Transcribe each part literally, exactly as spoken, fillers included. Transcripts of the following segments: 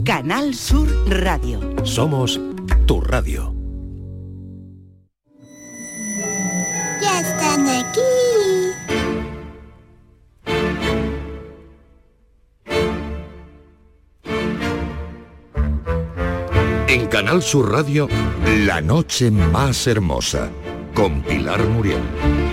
Canal Sur Radio. Somos tu radio. Ya están aquí. En Canal Sur Radio, La Noche Más Hermosa, con Pilar Muriel.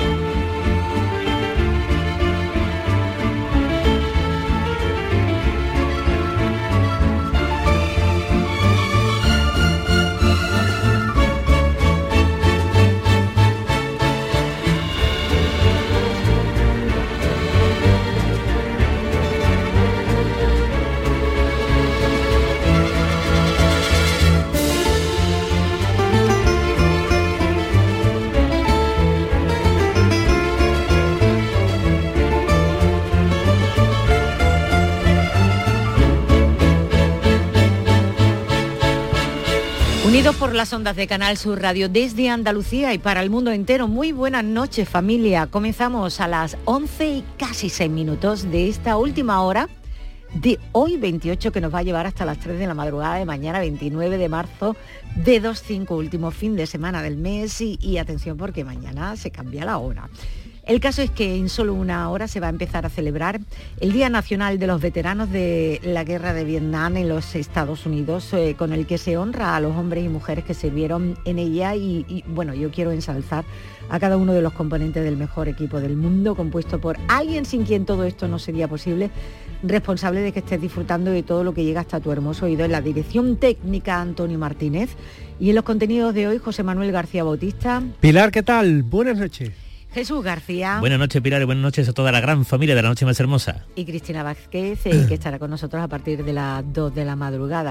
Unidos por las ondas de Canal Sur Radio desde Andalucía y para el mundo entero. Muy buenas noches, familia. Comenzamos a las once y casi seis minutos de esta última hora de hoy veintiocho, que nos va a llevar hasta las tres de la madrugada de mañana veintinueve de marzo de dos cinco, último fin de semana del mes. Y, y atención, porque mañana se cambia la hora. El caso es que en solo una hora se va a empezar a celebrar el Día Nacional de los Veteranos de la Guerra de Vietnam en los Estados Unidos, eh, con el que se honra a los hombres y mujeres que se vieron en ella. Y, y bueno, yo quiero ensalzar a cada uno de los componentes del mejor equipo del mundo, compuesto por alguien sin quien todo esto no sería posible, responsable de que estés disfrutando de todo lo que llega hasta tu hermoso oído. En la dirección técnica, Antonio Martínez, y en los contenidos de hoy, José Manuel García Bautista. Pilar, ¿qué tal? Buenas noches. Jesús García. Buenas noches, Pilar, y buenas noches a toda la gran familia de La Noche Más Hermosa. Y Cristina Vázquez, eh, que estará con nosotros a partir de las dos de la madrugada.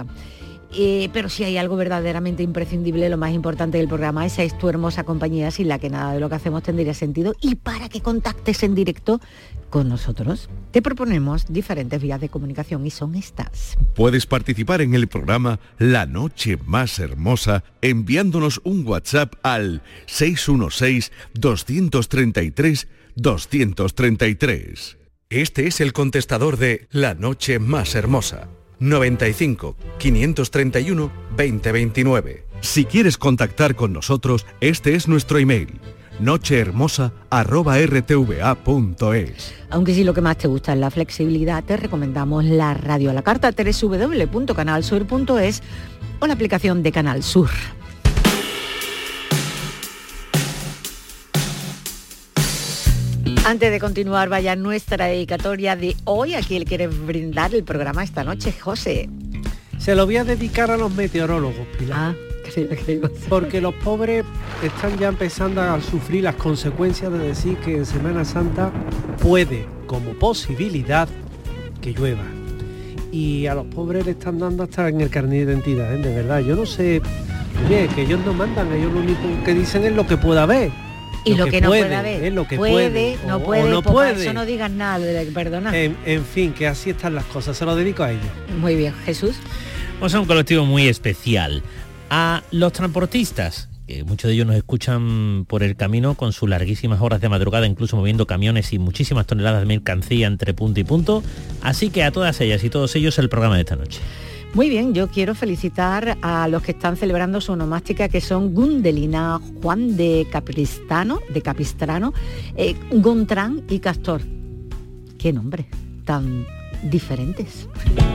Eh, pero si hay algo verdaderamente imprescindible, lo más importante del programa, esa es tu hermosa compañía, sin la que nada de lo que hacemos tendría sentido. Y para que contactes en directo con nosotros, te proponemos diferentes vías de comunicación y son estas. Puedes participar en el programa La Noche Más Hermosa enviándonos un WhatsApp al seis uno seis, dos tres tres, dos tres tres. Este es el contestador de La Noche Más Hermosa. noventa y cinco, quinientos treinta y uno, veinte veintinueve. Si quieres contactar con nosotros, este es nuestro email, nochehermosa arroba r t v a punto es. Aunque si lo que más te gusta es la flexibilidad, te recomendamos la radio a la carta, doble u doble u doble u punto canal sur punto es o la aplicación de Canal Sur. Antes de continuar, vaya nuestra dedicatoria de hoy. ¿A quién le quieres brindar el programa esta noche, José? Se lo voy a dedicar a los meteorólogos, Pilar. Ah, creo que digo. Porque los pobres están ya empezando a sufrir las consecuencias de decir que en Semana Santa puede, como posibilidad, que llueva. Y a los pobres le están dando hasta en el carnet de identidad, ¿eh? De verdad. Yo no sé, oye, que ellos no mandan, ellos lo único que dicen es lo que pueda haber. Y lo, lo que, que no puede, puede haber, es lo que puede, puede, no o, puede, o no pues puede. Eso no digas nada, perdona. En, en fin, que así están las cosas, se lo dedico a ellos. Muy bien, Jesús. Vamos a un colectivo muy especial, a los transportistas, que muchos de ellos nos escuchan por el camino con sus larguísimas horas de madrugada, incluso moviendo camiones y muchísimas toneladas de mercancía entre punto y punto. Así que a todas ellas y todos ellos el programa de esta noche. Muy bien, yo quiero felicitar a los que están celebrando su onomástica, que son Gundelina, Juan de Capistrano, de Capistrano, eh, Gontrán y Castor. Qué nombres tan diferentes.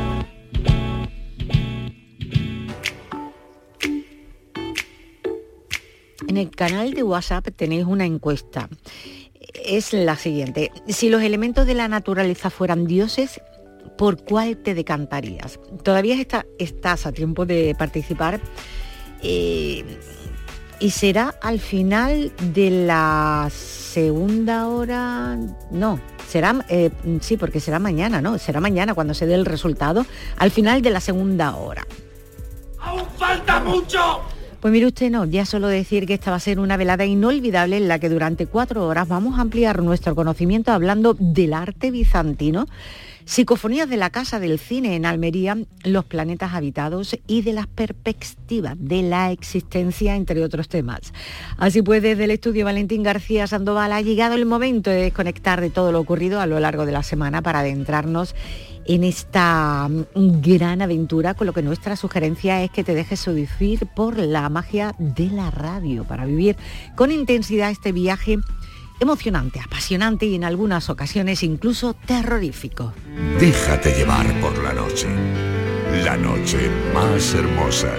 En el canal de WhatsApp tenéis una encuesta. Es la siguiente: si los elementos de la naturaleza fueran dioses, ¿por cuál te decantarías? Todavía está, estás a tiempo de participar, eh, y será al final de la segunda hora, no, será, eh, sí, porque será mañana, ¿no? Será mañana cuando se dé el resultado, al final de la segunda hora. ¡Aún falta mucho! Pues mire usted, no, ya solo decir que esta va a ser una velada inolvidable en la que durante cuatro horas vamos a ampliar nuestro conocimiento hablando del arte bizantino, Psicofonías de la Casa del Cine en Almería, los planetas habitados y de las perspectivas de la existencia, entre otros temas. Así pues, desde el estudio Valentín García Sandoval ha llegado el momento de desconectar de todo lo ocurrido a lo largo de la semana para adentrarnos en esta gran aventura, con lo que nuestra sugerencia es que te dejes seducir por la magia de la radio para vivir con intensidad este viaje emocionante, apasionante y en algunas ocasiones incluso terrorífico. Déjate llevar por la noche, la noche más hermosa.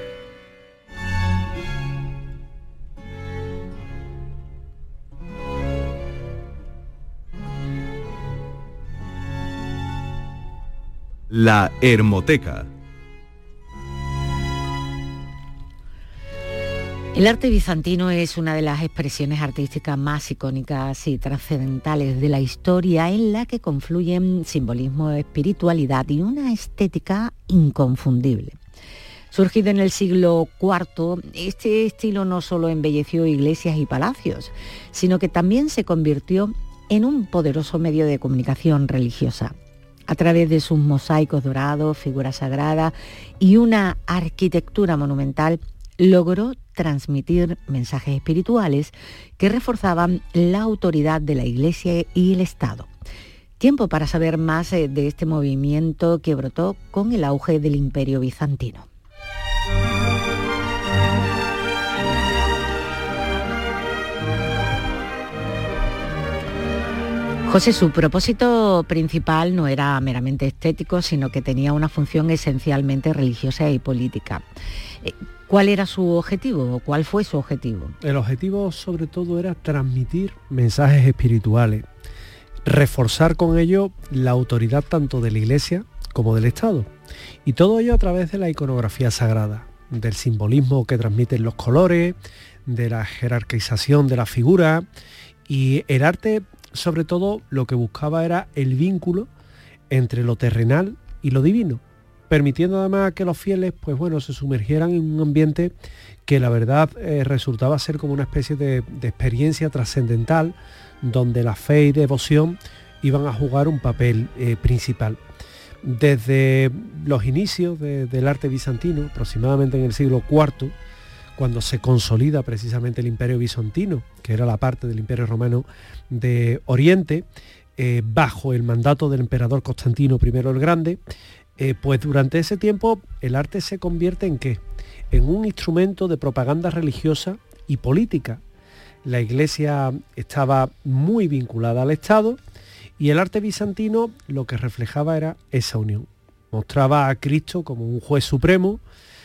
La Hermoteca. El arte bizantino es una de las expresiones artísticas más icónicas y trascendentales de la historia, en la que confluyen simbolismo, espiritualidad y una estética inconfundible. Surgido en el siglo cuarto, este estilo no solo embelleció iglesias y palacios, sino que también se convirtió en un poderoso medio de comunicación religiosa. A través de sus mosaicos dorados, figuras sagradas y una arquitectura monumental, logró transmitir mensajes espirituales que reforzaban la autoridad de la Iglesia y el Estado. Tiempo para saber más de este movimiento que brotó con el auge del Imperio bizantino. José, su propósito principal no era meramente estético, sino que tenía una función esencialmente religiosa y política. ¿Cuál era su objetivo o cuál fue su objetivo? El objetivo sobre todo era transmitir mensajes espirituales, reforzar con ello la autoridad tanto de la Iglesia como del Estado. Y todo ello a través de la iconografía sagrada, del simbolismo que transmiten los colores, de la jerarquización de la figura. Y el arte, sobre todo, lo que buscaba era el vínculo entre lo terrenal y lo divino, permitiendo además que los fieles, pues bueno, se sumergieran en un ambiente que la verdad eh, resultaba ser como una especie de, de experiencia trascendental, donde la fe y devoción iban a jugar un papel eh, principal. Desde los inicios de, del arte bizantino, aproximadamente en el siglo cuarto, cuando se consolida precisamente el Imperio bizantino, que era la parte del Imperio romano de Oriente, eh, bajo el mandato del emperador Constantino primero el Grande, Eh, pues durante ese tiempo el arte se convierte en ¿qué? En un instrumento de propaganda religiosa y política. La Iglesia estaba muy vinculada al Estado y el arte bizantino lo que reflejaba era esa unión. Mostraba a Cristo como un juez supremo,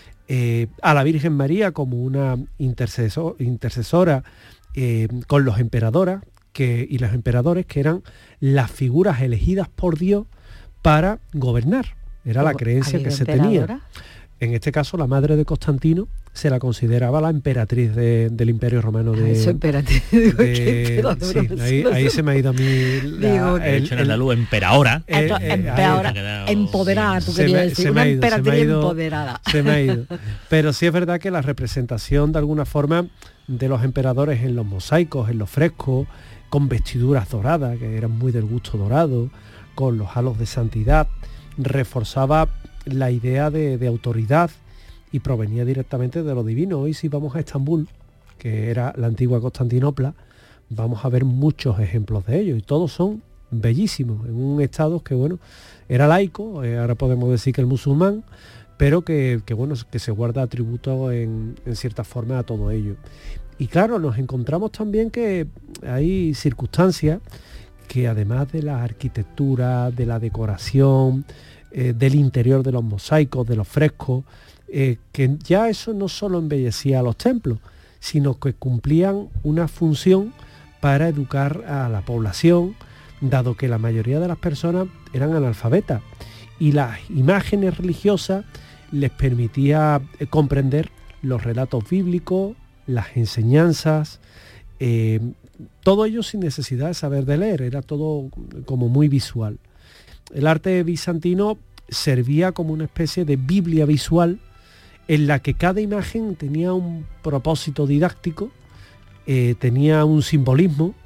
eh, a la Virgen María como una intercesor, intercesora eh, con los emperadores que, y los emperadores, que eran las figuras elegidas por Dios para gobernar. Era la creencia que se tenía. En este caso, la madre de Constantino se la consideraba la emperatriz de, del Imperio Romano de... Eso, emperatriz. Digo, de sí, ahí, ahí se me ha ido a mí... La, Digo, el, hecho en andaluz, emperadora. Eh, eh, emperadora. Empoderada, tú querías me, decir. Una ido, emperatriz ido, empoderada. Se me ha ido. Pero sí es verdad que la representación, de alguna forma, de los emperadores en los mosaicos, en los frescos, con vestiduras doradas, que eran muy del gusto dorado, con los halos de santidad, reforzaba la idea de, de autoridad y provenía directamente de lo divino. Hoy si vamos a Estambul, que era la antigua Constantinopla, vamos a ver muchos ejemplos de ello y todos son bellísimos, en un estado que bueno, era laico, eh, ahora podemos decir que el musulmán, pero que, que bueno, que se guarda atributos en, en cierta forma a todo ello. Y claro, nos encontramos también que hay circunstancias que además de la arquitectura, de la decoración, eh, del interior de los mosaicos, de los frescos, eh, que ya eso no solo embellecía los templos, sino que cumplían una función para educar a la población, dado que la mayoría de las personas eran analfabetas y las imágenes religiosas les permitía eh, comprender los relatos bíblicos, las enseñanzas, eh, todo ello sin necesidad de saber de leer, era todo como muy visual. El arte bizantino servía como una especie de Biblia visual en la que cada imagen tenía un propósito didáctico, eh, tenía un simbolismo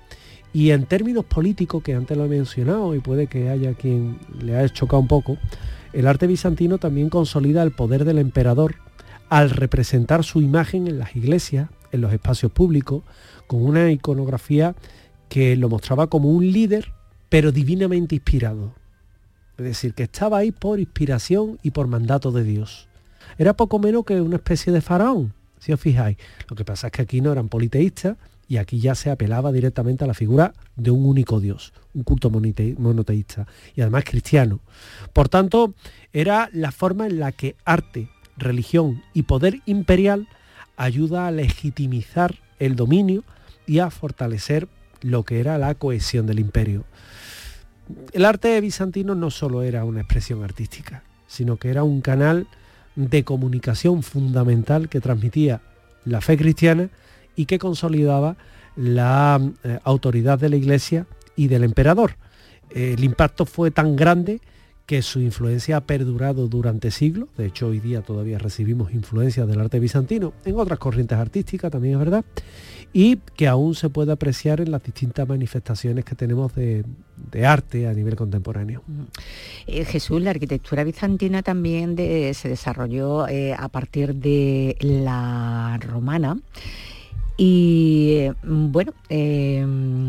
Y en términos políticos, que antes lo he mencionado y puede que haya quien le haya chocado un poco, el arte bizantino también consolida el poder del emperador al representar su imagen en las iglesias, en los espacios públicos, con una iconografía que lo mostraba como un líder, pero divinamente inspirado. Es decir, que estaba ahí por inspiración y por mandato de Dios. Era poco menos que una especie de faraón, si os fijáis. Lo que pasa es que aquí no eran politeístas y aquí ya se apelaba directamente a la figura de un único Dios, un culto monoteísta y además cristiano. Por tanto, era la forma en la que arte, religión y poder imperial ayuda a legitimizar el dominio y a fortalecer lo que era la cohesión del imperio. El arte bizantino no solo era una expresión artística, sino que era un canal de comunicación fundamental que transmitía la fe cristiana y que consolidaba la eh, autoridad de la Iglesia y del emperador. Eh, el impacto fue tan grande que su influencia ha perdurado durante siglos. De hecho, hoy día todavía recibimos influencias del arte bizantino en otras corrientes artísticas, también es verdad, y que aún se puede apreciar en las distintas manifestaciones que tenemos de, de arte a nivel contemporáneo. Eh, Jesús, la arquitectura bizantina también de, se desarrolló eh, a partir de la romana y, bueno, eh,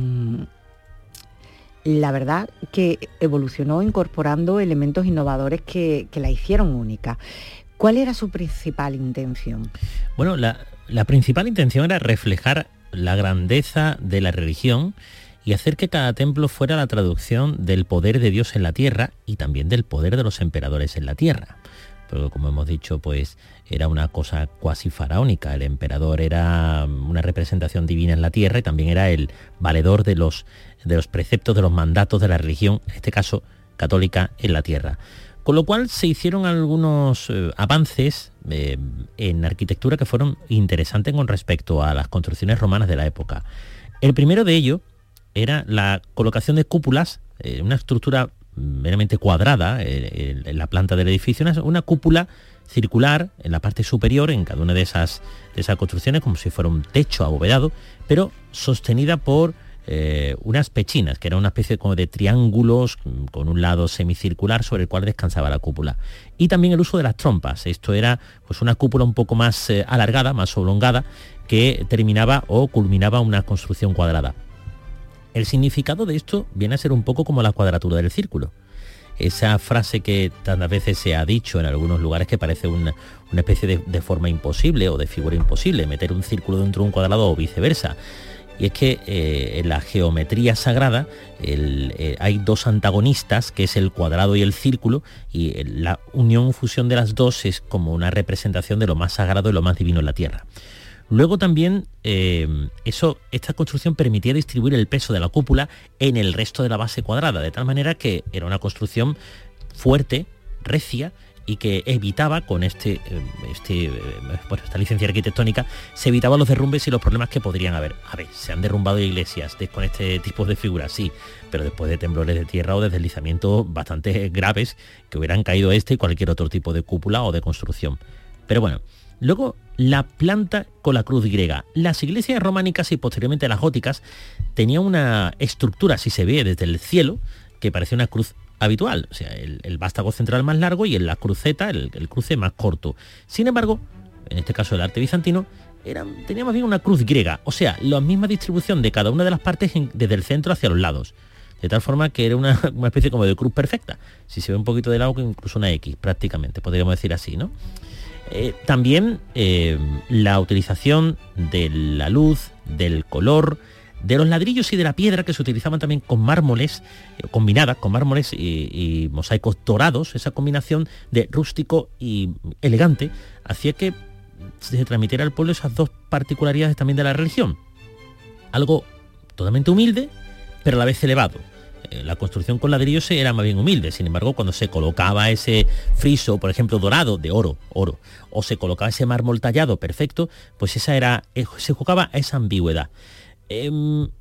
la verdad que evolucionó incorporando elementos innovadores que, que la hicieron única. ¿Cuál era su principal intención? Bueno, la, la principal intención era reflejar la grandeza de la religión y hacer que cada templo fuera la traducción del poder de Dios en la tierra y también del poder de los emperadores en la tierra. Pero como hemos dicho, pues era una cosa cuasi faraónica. El emperador era una representación divina en la tierra y también era el valedor de los, de los preceptos, de los mandatos de la religión, en este caso católica, en la tierra. Con lo cual se hicieron algunos eh, avances eh, en arquitectura que fueron interesantes con respecto a las construcciones romanas de la época. El primero de ellos era la colocación de cúpulas, eh, una estructura meramente cuadrada eh, en la planta del edificio, una, una cúpula circular en la parte superior en cada una de esas, de esas construcciones, como si fuera un techo abovedado, pero sostenida por eh, unas pechinas, que era una especie como de triángulos con un lado semicircular sobre el cual descansaba la cúpula. Y también el uso de las trompas. Esto era pues una cúpula un poco más eh, alargada, más oblongada, que terminaba o culminaba una construcción cuadrada. El significado de esto viene a ser un poco como la cuadratura del círculo. Esa frase que tantas veces se ha dicho en algunos lugares que parece una, una especie de, de forma imposible o de figura imposible, meter un círculo dentro de un cuadrado o viceversa. Y es que eh, en la geometría sagrada el, eh, hay dos antagonistas, que es el cuadrado y el círculo, y la unión, fusión de las dos es como una representación de lo más sagrado y lo más divino en la tierra. Luego también eh, eso, esta construcción permitía distribuir el peso de la cúpula en el resto de la base cuadrada, de tal manera que era una construcción fuerte, recia, y que evitaba con este, este, bueno, esta licencia arquitectónica, se evitaban los derrumbes y los problemas que podrían haber. A ver, se han derrumbado iglesias con este tipo de figuras, sí, pero después de temblores de tierra o de deslizamientos bastante graves que hubieran caído este y cualquier otro tipo de cúpula o de construcción. Pero bueno, luego la planta con la cruz griega. Las iglesias románicas y posteriormente las góticas tenían una estructura, si se ve desde el cielo, que parecía una cruz habitual, o sea, el, el vástago central más largo y en la cruceta el, el cruce más corto. Sin embargo, en este caso el arte bizantino, era, tenía más bien una cruz griega, o sea, la misma distribución de cada una de las partes en, desde el centro hacia los lados, de tal forma que era una, una especie como de cruz perfecta. Si se ve un poquito de lado, incluso una X prácticamente, podríamos decir así, ¿no? Eh, también eh, la utilización de la luz, del color, de los ladrillos y de la piedra, que se utilizaban también con mármoles, eh, combinadas con mármoles y, y mosaicos dorados. Esa combinación de rústico y elegante hacía que se transmitiera al pueblo esas dos particularidades también de la religión. Algo totalmente humilde, pero a la vez elevado. Eh, la construcción con ladrillos era más bien humilde, sin embargo, cuando se colocaba ese friso, por ejemplo, dorado, de oro, oro, o se colocaba ese mármol tallado perfecto, pues esa era, se jugaba a esa ambigüedad. Eh,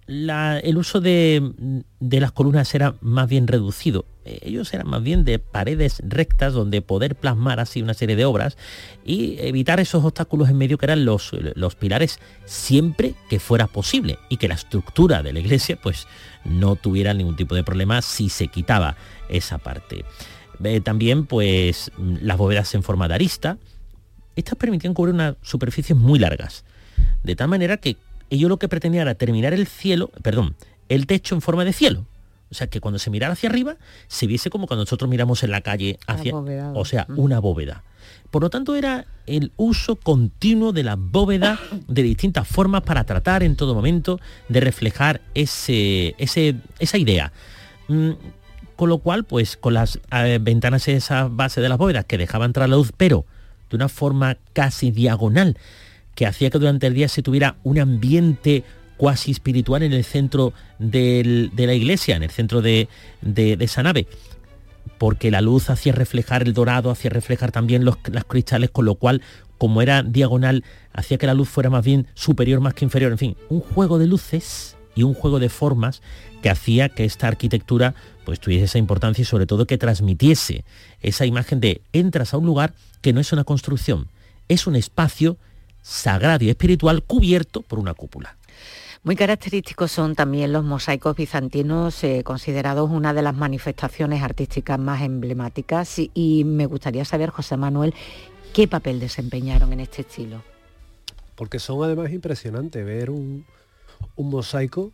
la, el uso de, de las columnas era más bien reducido. Ellos eran más bien de paredes rectas donde poder plasmar así una serie de obras y evitar esos obstáculos en medio que eran los, los pilares siempre que fuera posible, y que la estructura de la iglesia pues no tuviera ningún tipo de problema si se quitaba esa parte. Eh, también pues las bóvedas en forma de arista. Estas permitían cubrir unas superficies muy largas, de tal manera que ellos lo que pretendían era terminar el cielo, perdón, el techo en forma de cielo. O sea, que cuando se mirara hacia arriba, se viese como cuando nosotros miramos en la calle hacia... O sea, una bóveda. Por lo tanto, era el uso continuo de la bóveda de distintas formas para tratar en todo momento de reflejar ese, ese, esa idea. Mm, con lo cual, pues, con las eh, ventanas en esa base de las bóvedas que dejaban entrar la luz, pero de una forma casi diagonal, que hacía que durante el día se tuviera un ambiente cuasi espiritual en el centro del, de la iglesia, en el centro de, de, de esa nave, porque la luz hacía reflejar el dorado, hacía reflejar también los, los cristales, con lo cual, como era diagonal, hacía que la luz fuera más bien superior más que inferior. En fin, un juego de luces y un juego de formas que hacía que esta arquitectura pues tuviese esa importancia y sobre todo que transmitiese esa imagen de entras a un lugar que no es una construcción, es un espacio sagrado y espiritual cubierto por una cúpula. Muy característicos son también los mosaicos bizantinos, eh, considerados una de las manifestaciones artísticas más emblemáticas, y, y me gustaría saber, José Manuel, qué papel desempeñaron en este estilo. Porque son además impresionantes. Ver un, un mosaico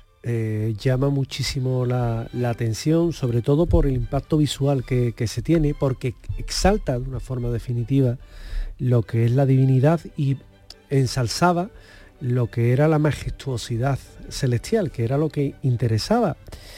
eh, llama muchísimo la, la atención, sobre todo por el impacto visual que, que se tiene, porque exalta de una forma definitiva lo que es la divinidad y ensalzaba lo que era la majestuosidad celestial, que era lo que interesaba.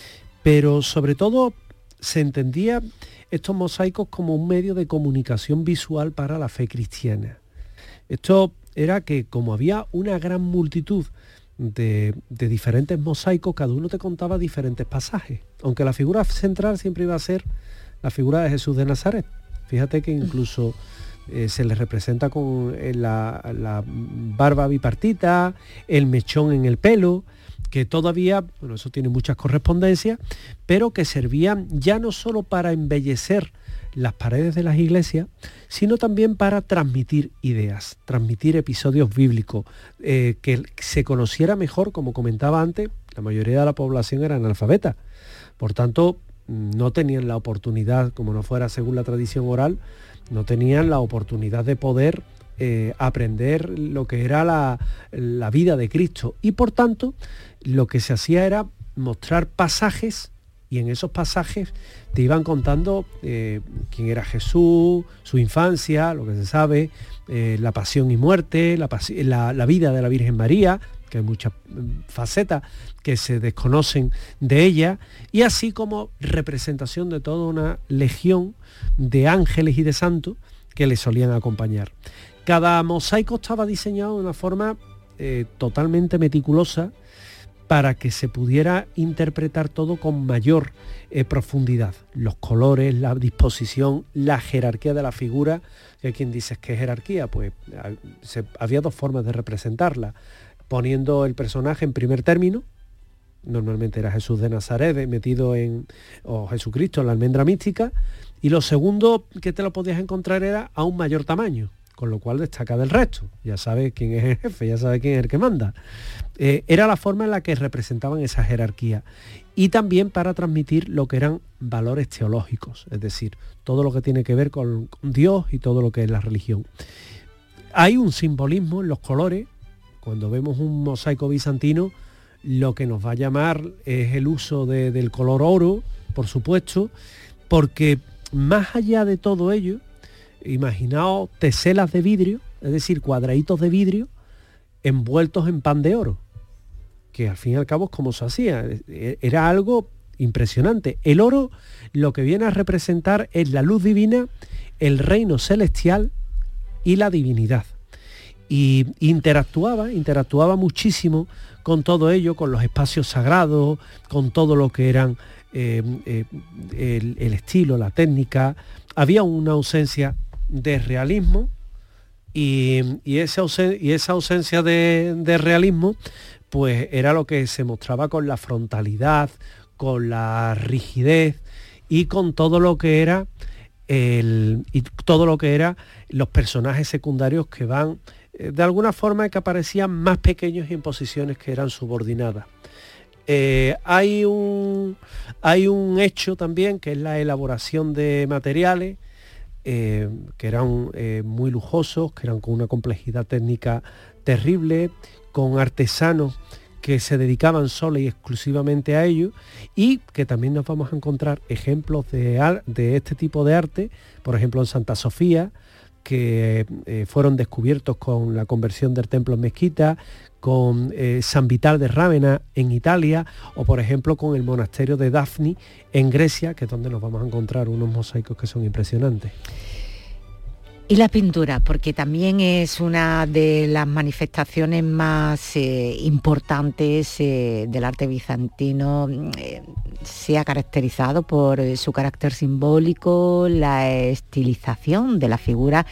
Pero sobre todo se entendía estos mosaicos como un medio de comunicación visual para la fe cristiana. Esto era que, como había una gran multitud de, de diferentes mosaicos, cada uno te contaba diferentes pasajes, aunque la figura central siempre iba a ser la figura de Jesús de Nazaret. Fíjate que incluso Eh, se les representa con eh, la, la barba bipartita, el mechón en el pelo, que todavía, bueno, eso tiene muchas correspondencias, pero que servían ya no solo para embellecer las paredes de las iglesias, sino también para transmitir ideas, transmitir episodios bíblicos, eh, que se conociera mejor. Como comentaba antes, la mayoría de la población era analfabeta, por tanto no tenían la oportunidad, como no fuera según la tradición oral, no tenían la oportunidad de poder eh, aprender lo que era la, la vida de Cristo, y por tanto lo que se hacía era mostrar pasajes, y en esos pasajes te iban contando eh, quién era Jesús, su infancia, lo que se sabe, eh, la pasión y muerte, la, pas- la, la vida de la Virgen María, que hay muchas facetas que se desconocen de ella, y así como representación de toda una legión de ángeles y de santos que le solían acompañar. Cada mosaico estaba diseñado de una forma eh, totalmente meticulosa para que se pudiera interpretar todo con mayor eh, profundidad. Los colores, la disposición, la jerarquía de la figura. ¿Hay quien dice que jerarquía? Pues se, había dos formas de representarla. Poniendo el personaje en primer término, normalmente era Jesús de Nazaret metido en, o Jesucristo en la almendra mística, y lo segundo que te lo podías encontrar era a un mayor tamaño, con lo cual destaca del resto. Ya sabes quién es el jefe, ya sabes quién es el que manda. Eh, era la forma en la que representaban esa jerarquía, y también para transmitir lo que eran valores teológicos, es decir, todo lo que tiene que ver con, con Dios y todo lo que es la religión. Hay un simbolismo en los colores. Cuando vemos un mosaico bizantino, lo que nos va a llamar es el uso de, del color oro, por supuesto, porque más allá de todo ello, imaginaos teselas de vidrio, es decir, cuadraditos de vidrio envueltos en pan de oro, que al fin y al cabo es como se hacía. Era algo impresionante. El oro lo que viene a representar es la luz divina, el reino celestial y la divinidad. Y interactuaba, interactuaba muchísimo con todo ello, con los espacios sagrados, con todo lo que eran eh, eh, el, el estilo, la técnica. Había una ausencia de realismo, y, y, esa, ausen- y esa ausencia de, de realismo pues era lo que se mostraba con la frontalidad, con la rigidez y con todo lo que era el, y todo lo que era los personajes secundarios que van eh, de alguna forma que aparecían más pequeños y en posiciones que eran subordinadas. Eh, hay un hay un hecho también que es la elaboración de materiales eh, que eran eh, muy lujosos, que eran con una complejidad técnica terrible, con artesanos que se dedicaban solo y exclusivamente a ello, y que también nos vamos a encontrar ejemplos de, ar- de este tipo de arte, por ejemplo en Santa Sofía, que eh, fueron descubiertos con la conversión del templo en mezquita, con eh, San Vital de Rávena en Italia, o por ejemplo con el monasterio de Dafni en Grecia, que es donde nos vamos a encontrar unos mosaicos que son impresionantes. Y la pintura, porque también es una de las manifestaciones más eh, importantes eh, del arte bizantino. Eh, se ha caracterizado por eh, su carácter simbólico, la estilización de la figura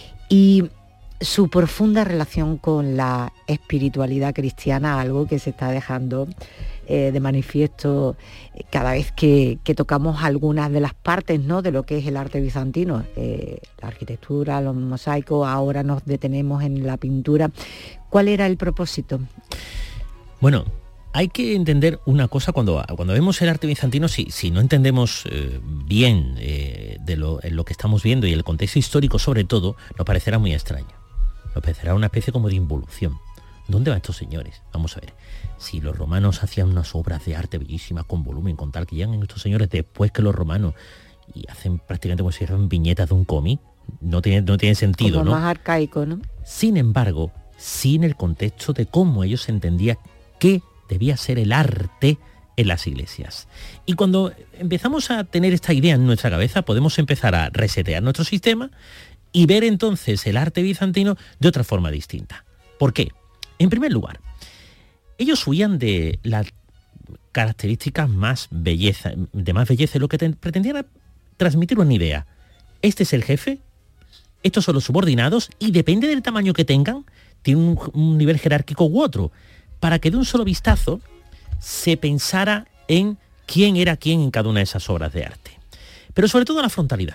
y su profunda relación con la espiritualidad cristiana, algo que se está dejando eh, de manifiesto cada vez que, que tocamos algunas de las partes, ¿no?, de lo que es el arte bizantino, eh, la arquitectura, los mosaicos. Ahora nos detenemos en la pintura. ¿Cuál era el propósito? Bueno, hay que entender una cosa cuando, cuando vemos el arte bizantino. Si, si no entendemos eh, bien eh, de lo, lo que estamos viendo y el contexto histórico sobre todo, nos parecerá muy extraño. Nos parecerá una especie como de involución. ¿Dónde van estos señores? Vamos a ver. Si los romanos hacían unas obras de arte bellísimas con volumen, con tal, que llegan estos señores después que los romanos y hacen prácticamente como si fueran viñetas de un cómic, no tiene, no tiene sentido, como ¿no? Más arcaico, ¿no? Sin embargo, sin el contexto de cómo ellos entendían qué debía ser el arte en las iglesias. Y cuando empezamos a tener esta idea en nuestra cabeza, podemos empezar a resetear nuestro sistema y ver entonces el arte bizantino de otra forma distinta. ¿Por qué? En primer lugar, ellos huían de las características más belleza, de más belleza, lo que te, pretendían era transmitir una idea. Este es el jefe, estos son los subordinados, y depende del tamaño que tengan, tiene un, un nivel jerárquico u otro, para que de un solo vistazo se pensara en quién era quién en cada una de esas obras de arte. Pero sobre todo la frontalidad,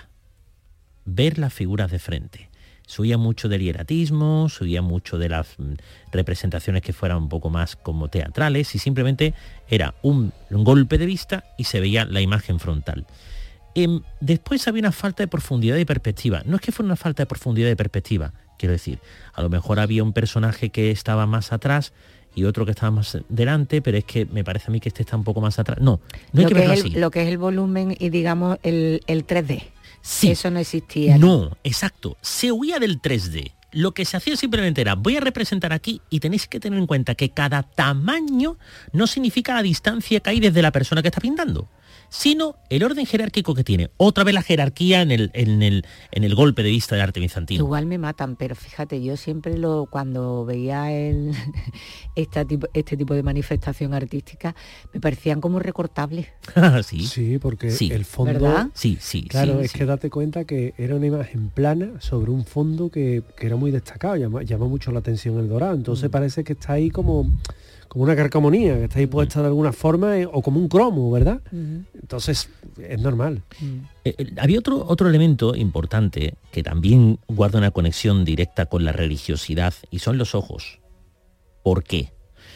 ver las figuras de frente. Se oía mucho del hieratismo, se oía mucho de las representaciones que fueran un poco más como teatrales, y simplemente era un, un golpe de vista y se veía la imagen frontal. Eh, después había una falta de profundidad y perspectiva. No es que fuera una falta de profundidad y perspectiva, quiero decir, a lo mejor había un personaje que estaba más atrás y otro que estaba más delante, pero es que me parece a mí que este está un poco más atrás. No, no hay lo que, que verlo es así. El, lo que es el volumen y digamos el, el tres D. Sí. Eso no existía. ¿no? No, exacto. Se huía del tres D. Lo que se hacía simplemente era, voy a representar aquí, y tenéis que tener en cuenta que cada tamaño no significa la distancia que hay desde la persona que está pintando, sino el orden jerárquico que tiene. Otra vez la jerarquía en el, en el, en el golpe de vista del arte bizantino. Igual me matan, pero fíjate, yo siempre lo cuando veía el, esta tipo, este tipo de manifestación artística, me parecían como recortables. sí. Sí, porque Sí. el fondo... ¿Verdad? Sí, sí. Claro, sí, es sí. que date cuenta que era una imagen plana sobre un fondo que, que era muy destacado, llama, llama mucho la atención el dorado. Entonces Mm. parece que está ahí como, como una carcamonía, que está ahí puesta de alguna forma, eh, o como un cromo, ¿verdad? Uh-huh. Entonces es normal. Eh, eh, había otro, otro elemento importante que también guarda una conexión directa con la religiosidad, y son los ojos. ¿Por qué?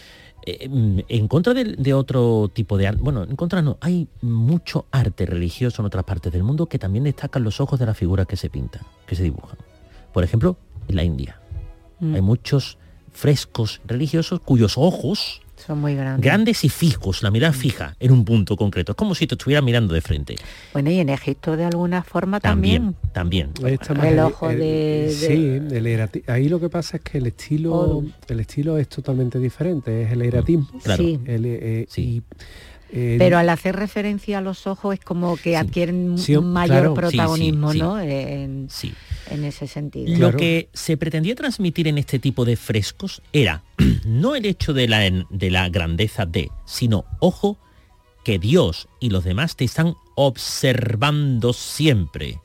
Eh, en contra de, de otro tipo de arte, bueno, en contra no, hay mucho arte religioso en otras partes del mundo que también destacan los ojos de las figuras que se pintan, que se dibujan. Por ejemplo, en la India. Mm. Hay muchos frescos religiosos cuyos ojos, Son muy grandes. grandes y fijos, la mirada fija en un punto concreto, es como si te estuviera mirando de frente. Bueno, y en Egipto de alguna forma también. También, también. Ahí está más El ojo de- de- Sí, el erati- ahí lo que pasa es que el estilo, Odum. el estilo es totalmente diferente, es el eratismo. Claro. Sí. El, eh, Sí. y, eh, Pero al hacer referencia a los ojos es como que Sí. adquieren Sí, un mayor claro. protagonismo, Sí, sí, sí. ¿no? En, Sí. en ese sentido. Claro. Lo que se pretendía transmitir en este tipo de frescos era no el hecho de la, de la grandeza de, sino, ojo, que Dios y los demás te están observando siempre.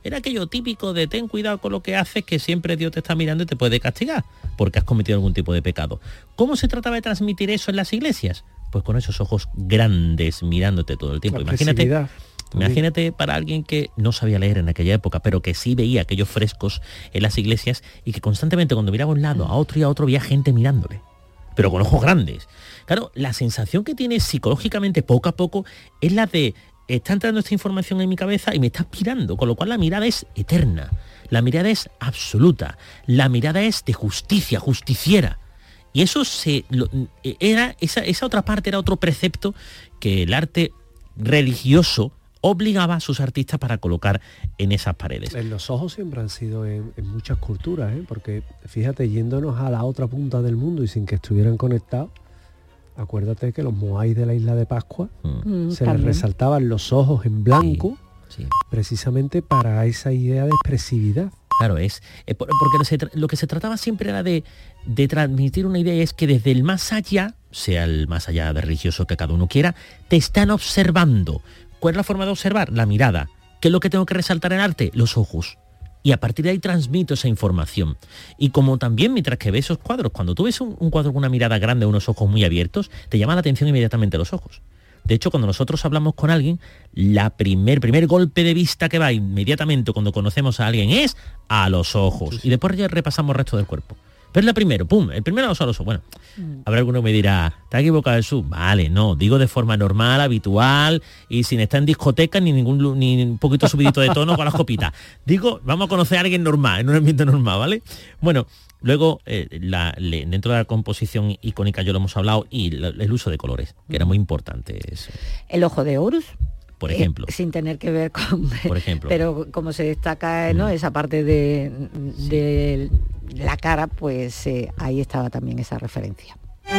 Era aquello típico de ten cuidado con lo que haces, que siempre Dios te está mirando y te puede castigar porque has cometido algún tipo de pecado. ¿Cómo se trataba de transmitir eso en las iglesias? Pues con esos ojos grandes mirándote todo el tiempo. La Imagínate, imagínate para alguien que no sabía leer en aquella época, pero que sí veía aquellos frescos en las iglesias y que constantemente cuando miraba a un lado, a otro y a otro, veía gente mirándole, pero con ojos grandes. Claro, la sensación que tienes psicológicamente poco a poco es la de está entrando esta información en mi cabeza y me está mirando, con lo cual la mirada es eterna, la mirada es absoluta, la mirada es de justicia, justiciera. Y eso se lo, era esa, esa otra parte era otro precepto que el arte religioso obligaba a sus artistas para colocar en esas paredes. En los ojos siempre han sido en, en muchas culturas, ¿eh? Porque fíjate, yéndonos a la otra punta del mundo y sin que estuvieran conectados, acuérdate que los moáis de la isla de Pascua mm. se les resaltaban los ojos en blanco, sí, sí. precisamente para esa idea de expresividad. Claro, es, es porque lo, se, lo que se trataba siempre era de, de transmitir una idea, y es que desde el más allá, sea el más allá de religioso que cada uno quiera, te están observando. ¿Cuál es la forma de observar? La mirada. ¿Qué es lo que tengo que resaltar en arte? Los ojos. Y a partir de ahí transmito esa información. Y como también mientras que ves esos cuadros, cuando tú ves un, un cuadro con una mirada grande, unos ojos muy abiertos, te llama la atención inmediatamente los ojos. De hecho, cuando nosotros hablamos con alguien, la primer, primer golpe de vista que va inmediatamente cuando conocemos a alguien es a los ojos. Y después ya repasamos el resto del cuerpo. Pero es la primero, pum, el primero a los ojos. Bueno, habrá alguno que me dirá, ¿te has equivocado, Jesús? Vale, no, digo de forma normal, habitual, y sin estar en discoteca ni ningún ni un poquito subidito de tono con las copitas. Digo, vamos a conocer a alguien normal, en un ambiente normal, ¿vale? Bueno, luego, eh, la, le, dentro de la composición icónica ya lo hemos hablado, y la, el uso de colores, que era muy importante eso. El ojo de Horus. Por ejemplo. Eh, sin tener que ver con... Por ejemplo. Pero como se destaca, ¿no? Mm. esa parte de, de sí. la cara, pues eh, ahí estaba también esa referencia.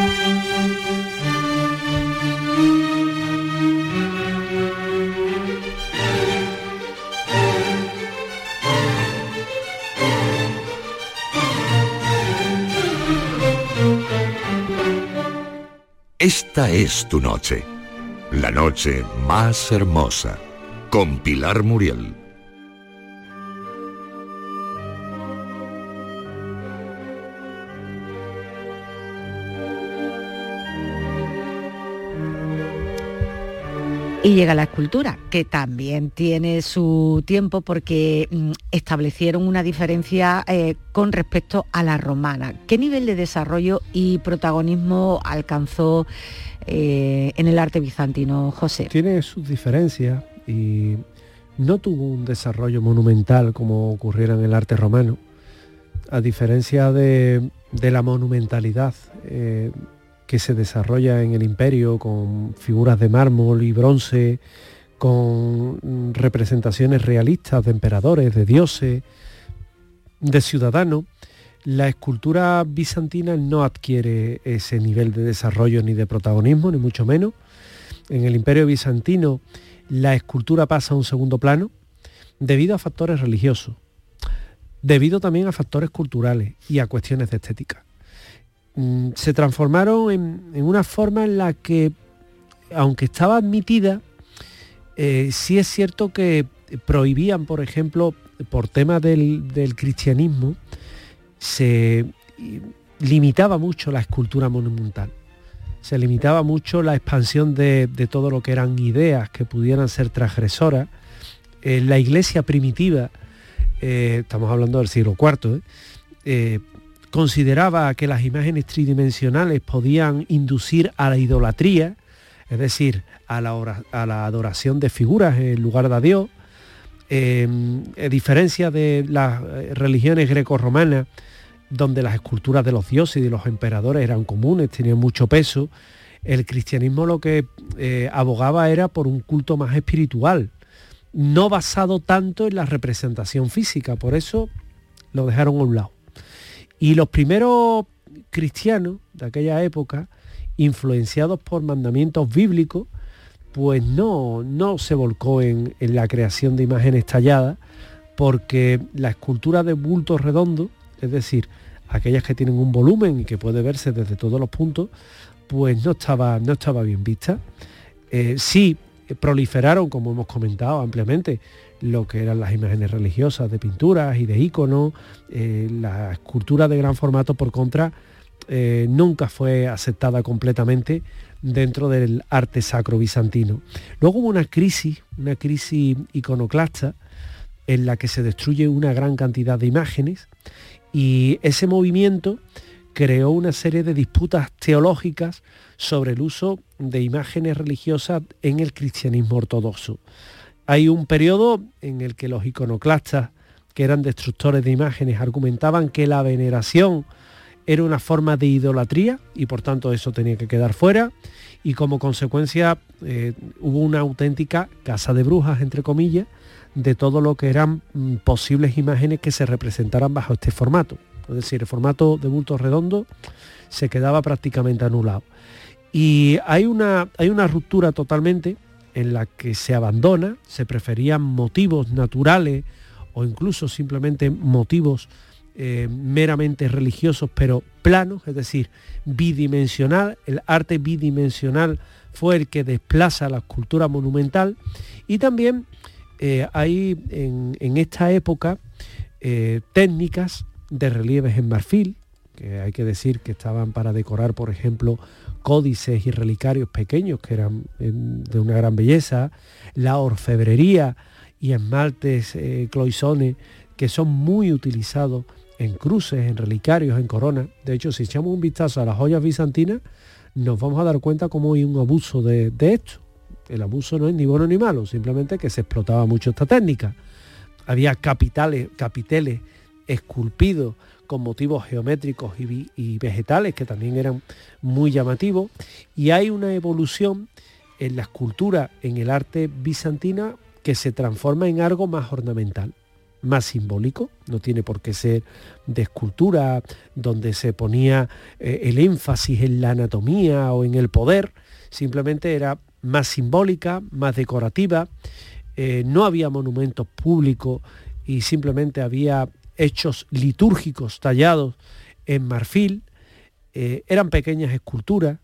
Esta es tu noche. La noche más hermosa, con Pilar Muriel. Y llega la escultura, que también tiene su tiempo porque mm, establecieron una diferencia eh, con respecto a la romana. ¿Qué nivel de desarrollo y protagonismo alcanzó eh, en el arte bizantino, José? Tiene sus diferencias y no tuvo un desarrollo monumental como ocurriera en el arte romano, a diferencia de, de la monumentalidad eh, que se desarrolla en el imperio con figuras de mármol y bronce, con representaciones realistas de emperadores, de dioses, de ciudadanos. La escultura bizantina no adquiere ese nivel de desarrollo ni de protagonismo, ni mucho menos. En el imperio bizantino la escultura pasa a un segundo plano debido a factores religiosos, debido también a factores culturales y a cuestiones de estética. Se transformaron en, en una forma en la que, aunque estaba admitida, eh, sí es cierto que prohibían, por ejemplo, por temas del, del cristianismo, se limitaba mucho la escultura monumental. Se limitaba mucho la expansión de, de todo lo que eran ideas que pudieran ser transgresoras. Eh, la iglesia primitiva, eh, estamos hablando del siglo cuarto, ¿eh? Eh, consideraba que las imágenes tridimensionales podían inducir a la idolatría, es decir, a la, ora, a la adoración de figuras en lugar de a Dios. Eh, a diferencia de las religiones grecorromanas, donde las esculturas de los dioses y de los emperadores eran comunes, tenían mucho peso, el cristianismo lo que eh, abogaba era por un culto más espiritual, no basado tanto en la representación física, por eso lo dejaron a un lado. Y los primeros cristianos de aquella época, influenciados por mandamientos bíblicos, pues no, no se volcó en, en la creación de imágenes talladas, porque la escultura de bulto redondo, es decir, aquellas que tienen un volumen y que puede verse desde todos los puntos, pues no estaba, no estaba bien vista. Eh, sí, eh, proliferaron, como hemos comentado ampliamente, lo que eran las imágenes religiosas de pinturas y de íconos. Eh, la escultura de gran formato, por contra, eh, nunca fue aceptada completamente dentro del arte sacro bizantino. Luego hubo una crisis, una crisis iconoclasta, en la que se destruye una gran cantidad de imágenes, y ese movimiento creó una serie de disputas teológicas sobre el uso de imágenes religiosas en el cristianismo ortodoxo. Hay un periodo en el que los iconoclastas, que eran destructores de imágenes, argumentaban que la veneración era una forma de idolatría y por tanto eso tenía que quedar fuera, y como consecuencia eh, hubo una auténtica caza de brujas, entre comillas, de todo lo que eran mm, posibles imágenes que se representaran bajo este formato. Es decir, el formato de bulto redondo se quedaba prácticamente anulado. Y hay una, hay una ruptura totalmente en la que se abandona, se preferían motivos naturales o incluso simplemente motivos eh, meramente religiosos, pero planos, es decir, bidimensional. El arte bidimensional fue el que desplaza la escultura monumental, y también eh, hay en, en esta época eh, técnicas de relieves en marfil, que hay que decir que estaban para decorar, por ejemplo, códices y relicarios pequeños que eran de una gran belleza, la orfebrería y esmaltes eh, cloisones, que son muy utilizados en cruces, en relicarios, en coronas. De hecho, si echamos un vistazo a las joyas bizantinas, nos vamos a dar cuenta cómo hay un abuso de, de esto. El abuso no es ni bueno ni malo, simplemente que se explotaba mucho esta técnica. Había capitales, capiteles esculpidos con motivos geométricos y, y vegetales que también eran muy llamativos, y hay una evolución en la escultura, en el arte bizantina, que se transforma en algo más ornamental, más simbólico. No tiene por qué ser de escultura donde se ponía eh, el énfasis en la anatomía o en el poder, simplemente era más simbólica, más decorativa. Eh, no había monumentos públicos y simplemente había hechos litúrgicos tallados en marfil. Eh, eran pequeñas esculturas,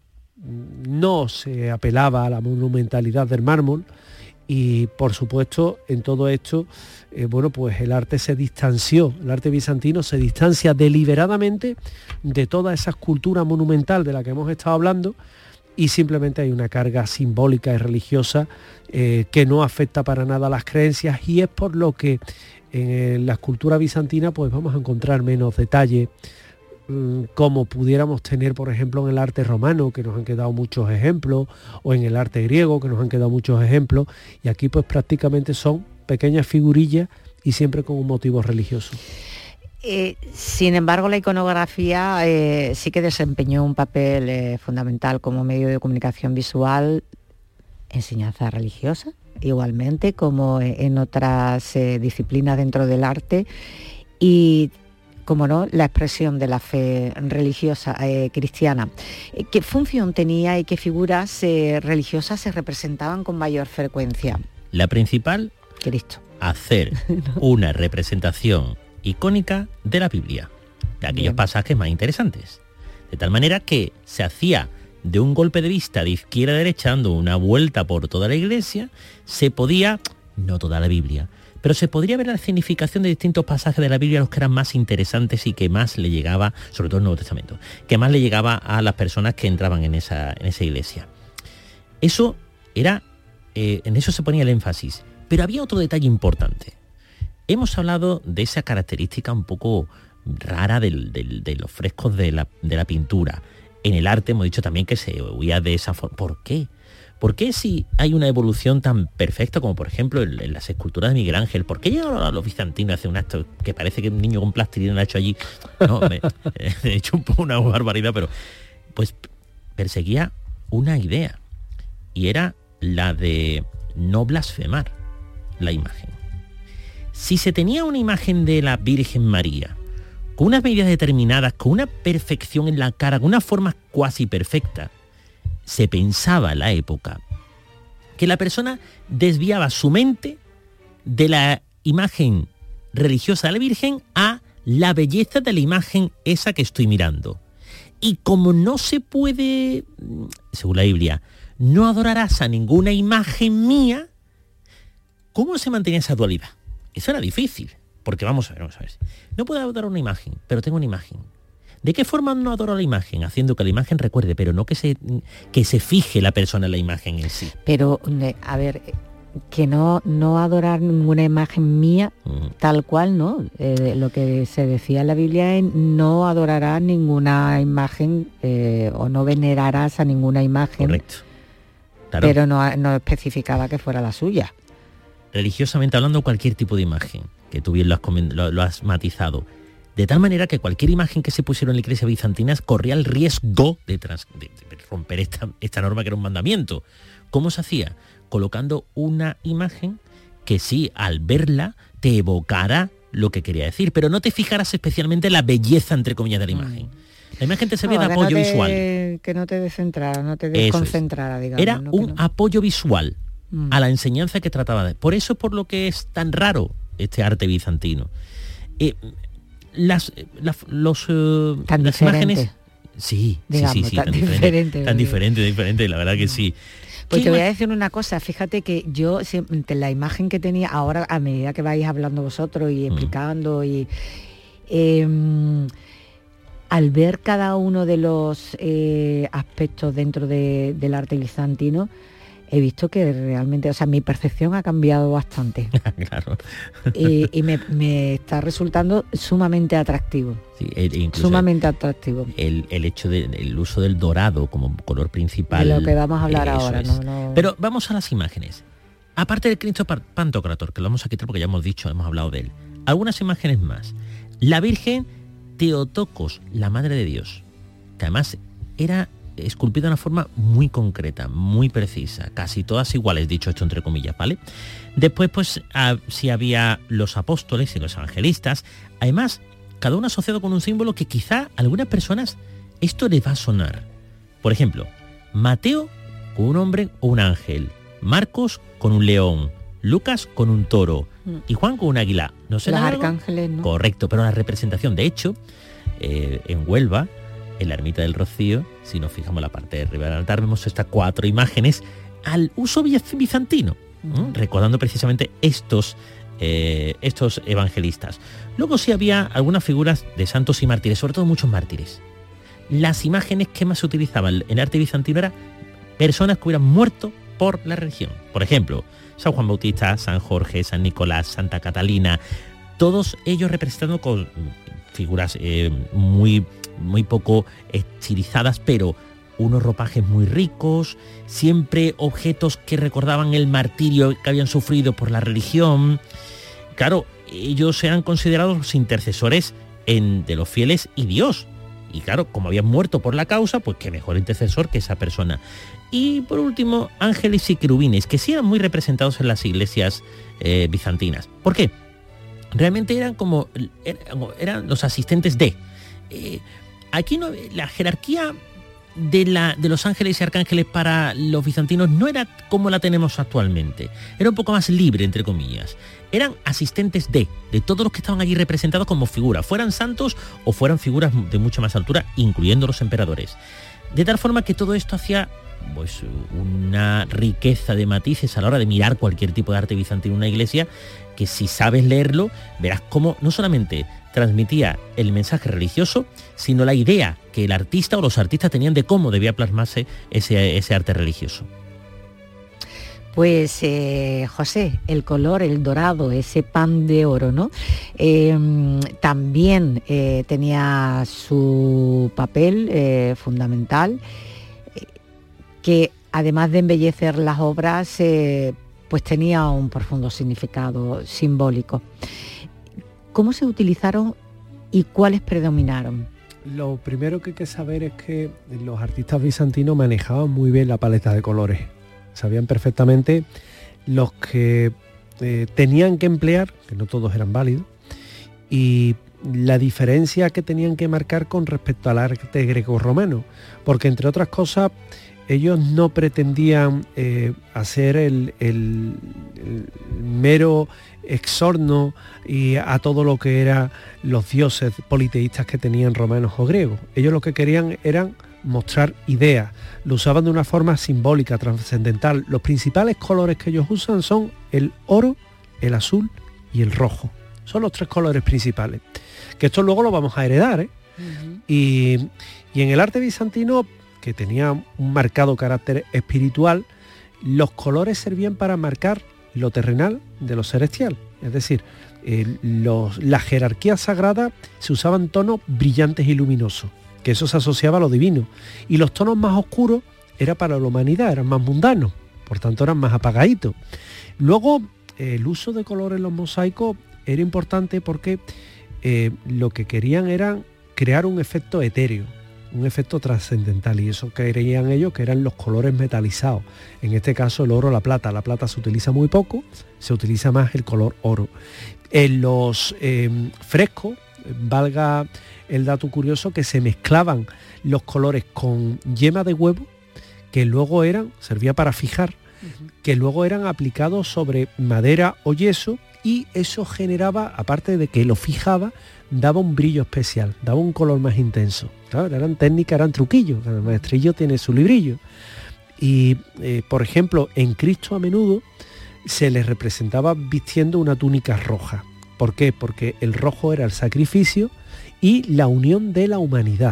no se apelaba a la monumentalidad del mármol, y por supuesto en todo esto, eh, bueno, pues el arte se distanció, el arte bizantino se distancia deliberadamente de toda esa escultura monumental de la que hemos estado hablando, y simplemente hay una carga simbólica y religiosa eh, que no afecta para nada a las creencias, y es por lo que en la escultura bizantina pues vamos a encontrar menos detalle, como pudiéramos tener, por ejemplo, en el arte romano, que nos han quedado muchos ejemplos, o en el arte griego, que nos han quedado muchos ejemplos, y aquí pues prácticamente son pequeñas figurillas y siempre con un motivo religioso. Eh, sin embargo, la iconografía eh, sí que desempeñó un papel eh, fundamental como medio de comunicación visual, enseñanza religiosa, igualmente como en otras eh, disciplinas dentro del arte, y como no, la expresión de la fe religiosa eh, cristiana. ¿Qué función tenía y qué figuras eh, religiosas se representaban con mayor frecuencia? La principal, Cristo. Hacer una representación icónica de la Biblia, de aquellos Bien. pasajes más interesantes. De tal manera que se hacía de un golpe de vista de izquierda a derecha, dando una vuelta por toda la iglesia, se podía, no toda la Biblia, pero se podría ver la significación de distintos pasajes de la Biblia, los que eran más interesantes y que más le llegaba, sobre todo el Nuevo Testamento, que más le llegaba a las personas que entraban en esa, en esa iglesia. Eso era, eh, en eso se ponía el énfasis. Pero había otro detalle importante. Hemos hablado de esa característica un poco rara del, del, de los frescos de la, de la pintura. En el arte hemos dicho también que se huía de esa forma. ¿Por qué? ¿Por qué si hay una evolución tan perfecta como por ejemplo en, en las esculturas de Miguel Ángel? ¿Por qué llegaron a los bizantinos a hacer un acto que parece que un niño con plastilina lo ha hecho allí? No, me, he hecho un poco una barbaridad, pero pues perseguía una idea, y era la de no blasfemar la imagen. Si se tenía una imagen de la Virgen María con unas medidas determinadas, con una perfección en la cara, con una forma cuasi perfecta, se pensaba en la época que la persona desviaba su mente de la imagen religiosa de la Virgen a la belleza de la imagen esa que estoy mirando. Y como no se puede, según la Biblia, no adorarás a ninguna imagen mía. ¿Cómo se mantenía esa dualidad? Eso era difícil, porque vamos a ver, vamos a ver. No puedo adorar una imagen, pero tengo una imagen. ¿De qué forma no adoro la imagen? Haciendo que la imagen recuerde, pero no que se, que se fije la persona en la imagen en sí. Pero, a ver, que no, no adorar ninguna imagen mía, mm. tal cual, ¿no? Eh, lo que se decía en la Biblia es no adorarás ninguna imagen eh, o no venerarás a ninguna imagen. Correcto. Claro. Pero no, no especificaba que fuera la suya. Religiosamente hablando, cualquier tipo de imagen, que tú bien lo has, lo, lo has matizado, de tal manera que cualquier imagen que se pusiera en la iglesia bizantina corría el riesgo de, trans, de, de romper esta, esta norma que era un mandamiento. ¿Cómo se hacía? Colocando una imagen que sí, al verla, te evocara lo que quería decir, pero no te fijaras especialmente en la belleza, entre comillas, de la imagen. La imagen te servía no, de apoyo no te, visual. Que no te descentrara, no te desconcentrara, digamos. Era ¿no? un no. apoyo visual mm. a la enseñanza que trataba de... Por eso es por lo que es tan raro este arte bizantino. Eh, Las, las, los, uh, tan las diferente. imágenes... Sí, digamos, sí, sí, sí, tan, tan diferente. diferente. Tan diferente, diferente, la verdad que sí. Pues te voy a decir una cosa, fíjate que yo, la imagen que tenía, ahora a medida que vais hablando vosotros y explicando, mm. y eh, al ver cada uno de los eh, aspectos dentro de, del arte bizantino, he visto que realmente, o sea, mi percepción ha cambiado bastante. Claro. Y, y me, me está resultando sumamente atractivo. Sí, e sumamente atractivo. El, el hecho del uso del dorado como color principal. De lo que vamos a hablar ahora. Es. No, no... Pero vamos a las imágenes. Aparte del Cristo Pantocrátor, que lo vamos a quitar porque ya hemos dicho, hemos hablado de él. Algunas imágenes más. La Virgen Teotocos, la Madre de Dios, que además era esculpida de una forma muy concreta, muy precisa, casi todas iguales, dicho esto entre comillas, ¿vale? Después, pues, a, si había los apóstoles y los evangelistas, además, cada uno asociado con un símbolo que quizá a algunas personas esto les va a sonar. Por ejemplo, Mateo con un hombre o un ángel, Marcos con un león, Lucas con un toro y Juan con un águila. ¿No sé? Los arcángeles, ¿no? Correcto, pero la representación, de hecho, eh, en Huelva, en la ermita del Rocío, si nos fijamos la parte de arriba del altar, vemos estas cuatro imágenes al uso bizantino, uh-huh. recordando precisamente estos, eh, estos evangelistas. Luego sí había algunas figuras de santos y mártires, sobre todo muchos mártires. Las imágenes que más se utilizaban en el arte bizantino eran personas que hubieran muerto por la religión. Por ejemplo, San Juan Bautista, San Jorge, San Nicolás, Santa Catalina, todos ellos representando con figuras eh, muy... muy poco estilizadas, pero unos ropajes muy ricos, siempre objetos que recordaban el martirio que habían sufrido por la religión. Claro, ellos eran considerados los intercesores en, de los fieles y Dios. Y claro, como habían muerto por la causa, pues qué mejor intercesor que esa persona. Y por último, ángeles y querubines, que sí eran muy representados en las iglesias eh, bizantinas. ¿Por qué? Realmente eran como eran, eran los asistentes de... Eh, aquí no, la jerarquía de, la, de los ángeles y arcángeles para los bizantinos no era como la tenemos actualmente. Era un poco más libre, entre comillas. Eran asistentes de, de todos los que estaban allí representados como figuras, fueran santos o fueran figuras de mucha más altura, incluyendo los emperadores. De tal forma que todo esto hacía pues una riqueza de matices a la hora de mirar cualquier tipo de arte bizantino en una iglesia, que si sabes leerlo, verás cómo no solamente transmitía el mensaje religioso, sino la idea que el artista o los artistas tenían de cómo debía plasmarse ese, ese arte religioso. Pues eh, José, el color, el dorado, ese pan de oro, ¿no? Eh, también eh, tenía su papel eh, fundamental, eh, que además de embellecer las obras, eh, pues tenía un profundo significado simbólico. ¿Cómo se utilizaron y cuáles predominaron? Lo primero que hay que saber es que los artistas bizantinos manejaban muy bien la paleta de colores. Sabían perfectamente los que eh, tenían que emplear, que no todos eran válidos, y la diferencia que tenían que marcar con respecto al arte grecorromano, porque entre otras cosas ellos no pretendían eh, hacer el, el, el mero exorno y a todo lo que eran los dioses politeístas que tenían romanos o griegos. Ellos lo que querían eran mostrar ideas, lo usaban de una forma simbólica, trascendental. Los principales colores que ellos usan son el oro, el azul y el rojo. Son los tres colores principales. Que esto luego lo vamos a heredar, ¿eh? Uh-huh. y, y en el arte bizantino, que tenía un marcado carácter espiritual, los colores servían para marcar lo terrenal de lo celestial. Es decir, eh, los, la jerarquía sagrada se usaban tonos brillantes y luminosos, que eso se asociaba a lo divino. Y los tonos más oscuros era para la humanidad, eran más mundanos, por tanto eran más apagaditos. Luego, eh, el uso de color en los mosaicos era importante porque eh, lo que querían era crear un efecto etéreo, un efecto trascendental, y eso creían ellos que eran los colores metalizados. En este caso el oro, la plata. La plata se utiliza muy poco, se utiliza más el color oro. En los eh, frescos, valga el dato curioso, que se mezclaban los colores con yema de huevo, que luego eran, servía para fijar, uh-huh. que luego eran aplicados sobre madera o yeso, y eso generaba, aparte de que lo fijaba, daba un brillo especial, daba un color más intenso. Claro, eran técnicas, eran truquillos, cada maestrillo tiene su librillo. Y, eh, por ejemplo, en Cristo a menudo se les representaba vistiendo una túnica roja. ¿Por qué? Porque el rojo era el sacrificio y la unión de la humanidad.